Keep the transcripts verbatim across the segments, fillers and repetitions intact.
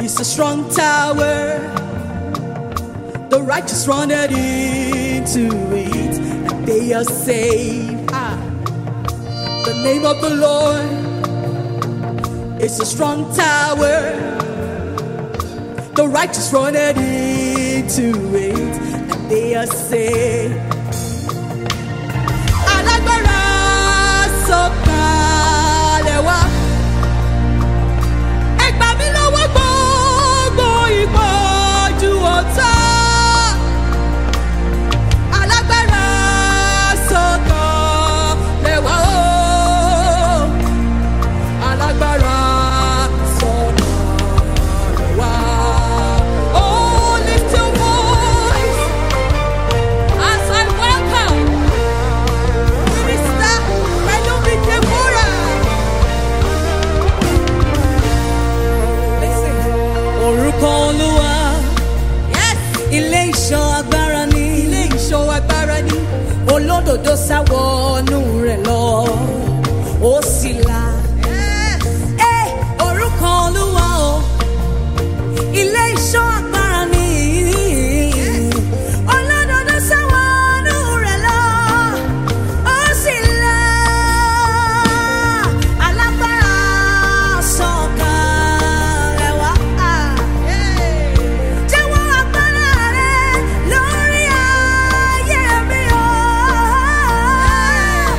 It's a strong tower. The righteous run into it, and they are saved. Ah. The name of the Lord is a strong tower. The righteous run into it, and they are saved. Alágbára sọ̀kalẹ̀ wá. Ẹ gbà mí lọ́wọ́ gbogbo ìpọ́njú ọ̀tá. Alágbára sọ̀kalẹ̀ wá o. Alágbára sọ̀kalẹ̀ wá. Oh, lift your voice as I welcome Minister Pelumi Deborah. Listen. Orúkọ Olúwa. Yes. Ilé ìṣọ́ agbára ni. Ilé ìṣọ́ agbára ni. Olódodo sá wọnú rẹ̀ lọ. Ó sì là. Yes. Eh, orúkọ Olúwa o. Ilé ìṣọ́ agbára ni. Yes. Olódodo sá wọnú rẹ̀ lọ. Ó sì là. Alágbára sọ̀kalẹ̀ wá. Jẹ́wọ́ agbára rẹ lórí ayé mi o.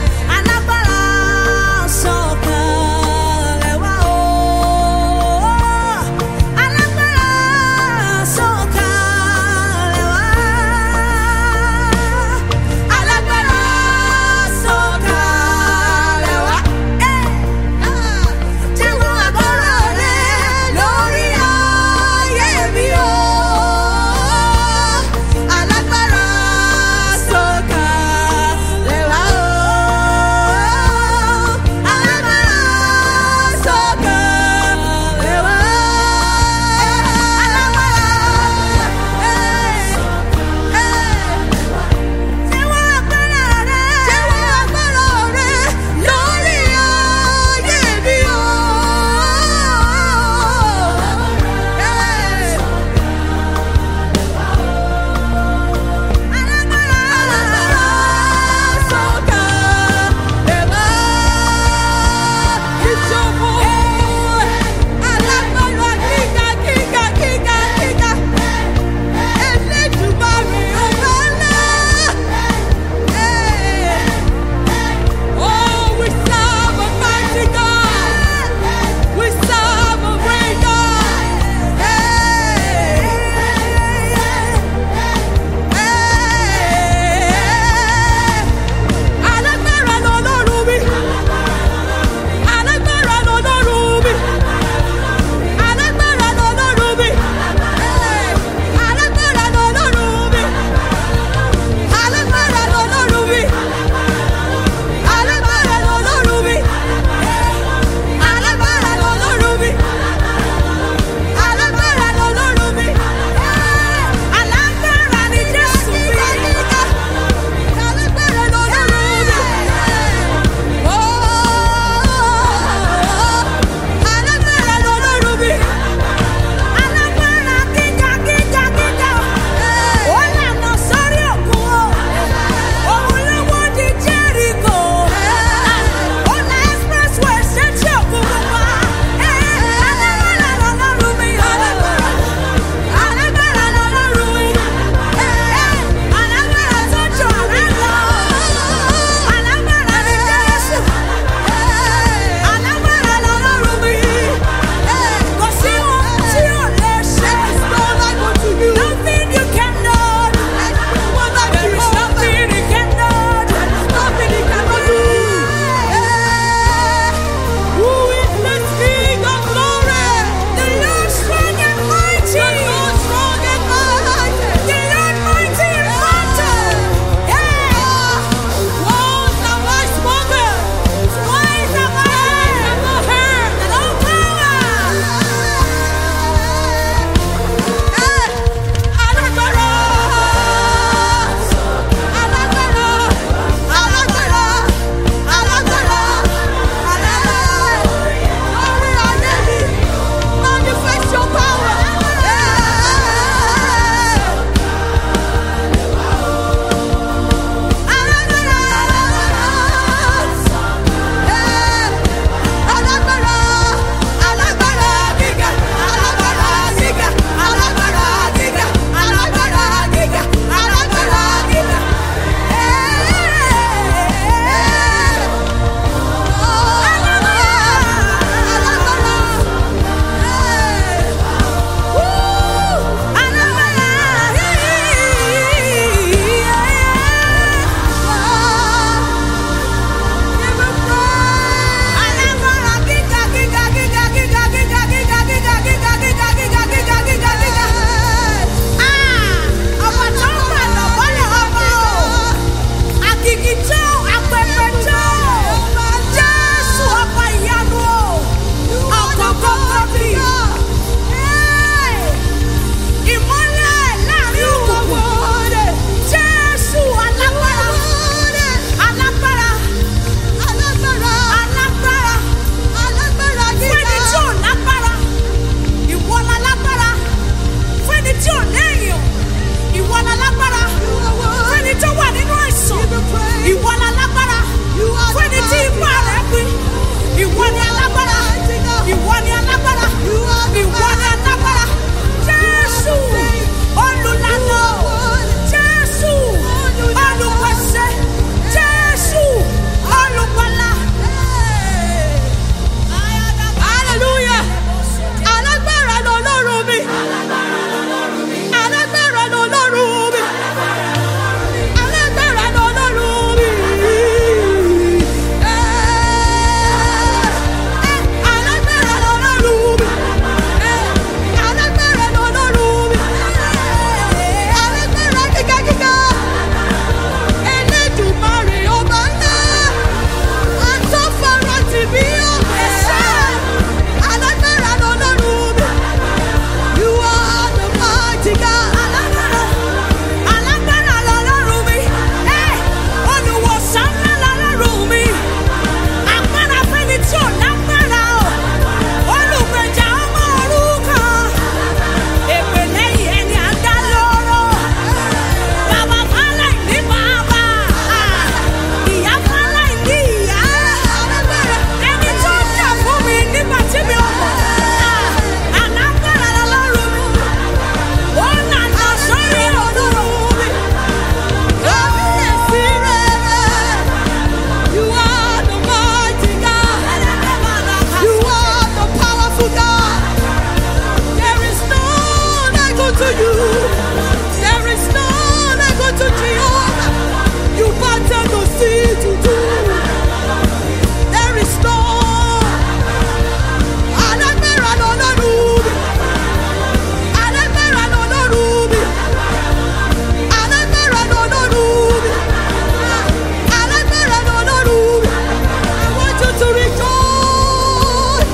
to you. There is none like unto Jehovah. You battle the sea to do. There is none. Alágbára lọ́lọ́run mi. Alágbára lọ́lọ́run mi. Alágbára lọ́lọ́run mi. Alágbára lọ́lọ́run mi. I want you to rejoice.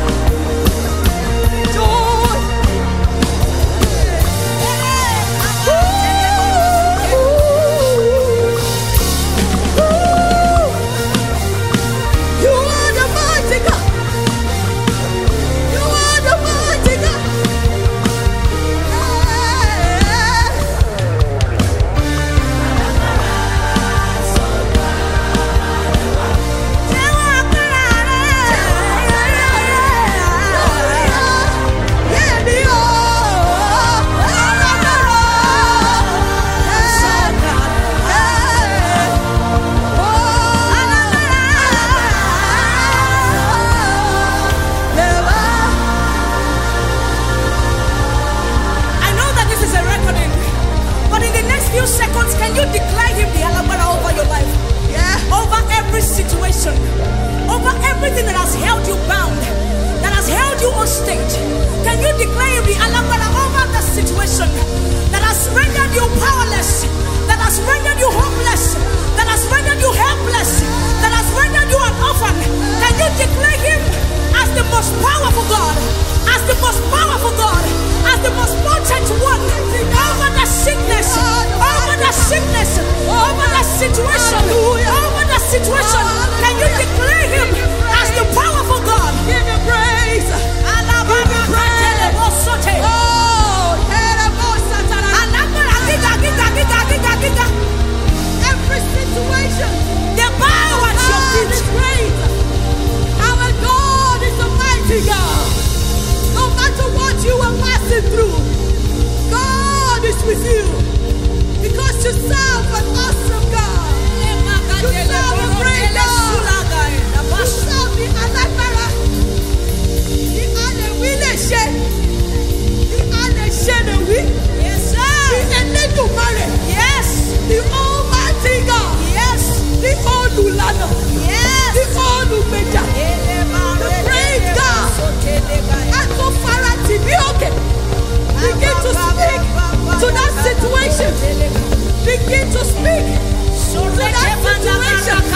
Joy. You are the mighty God. You are the mighty God. I know that this is a recording, but in the next few seconds, can you declare him the Alagbara over your life? Yeah. Over every situation, over everything that has held you bound, that has held you hostage. Can you declare him the Alagbara over the situation that has rendered you powerless, that has rendered you hopeless, that has rendered you helpless, that has rendered you an orphan? Can you declare him as the most powerful God, as the most powerful God, as the most potent one over the sickness, over the sickness, over the situation, over the situation? Can you declare him as the powerful God? Give him praise. Give him praise. Oh, every situation, the power at your feet. Great. Our God is a mighty God. No matter what you are passing through, God is with you. Because you serve an awesome God. You serve a great God. You serve the Alagbara. The Alewileshe. The Aleshenewi. Yes, sir. The Eledumare. Yes. The Almighty God. Yes. The Olulana. Yes. The Olumeja. The great God. Atofara Tibioke. Begin to speak to that situation. Begin to speak to that situation.